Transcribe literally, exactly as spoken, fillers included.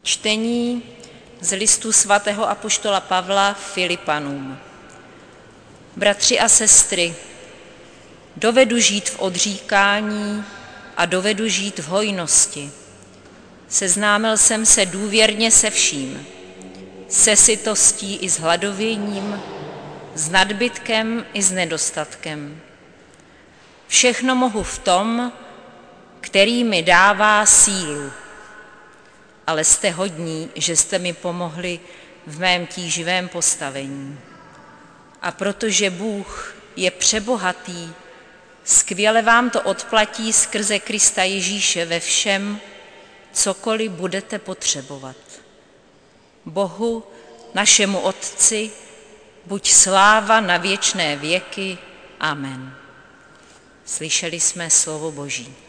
Čtení z listu svatého apoštola Pavla Filipanům. Bratři a sestry, dovedu žít v odříkání a dovedu žít v hojnosti. Seznámil jsem se důvěrně se vším, se sytostí i s hladověním, s nadbytkem i s nedostatkem. Všechno mohu v tom, který mi dává sílu. Ale jste hodní, že jste mi pomohli v mém tíživém postavení. A protože Bůh je přebohatý, skvěle vám to odplatí skrze Krista Ježíše ve všem, cokoliv budete potřebovat. Bohu, našemu Otci, buď sláva na věčné věky. Amen. Slyšeli jsme slovo Boží.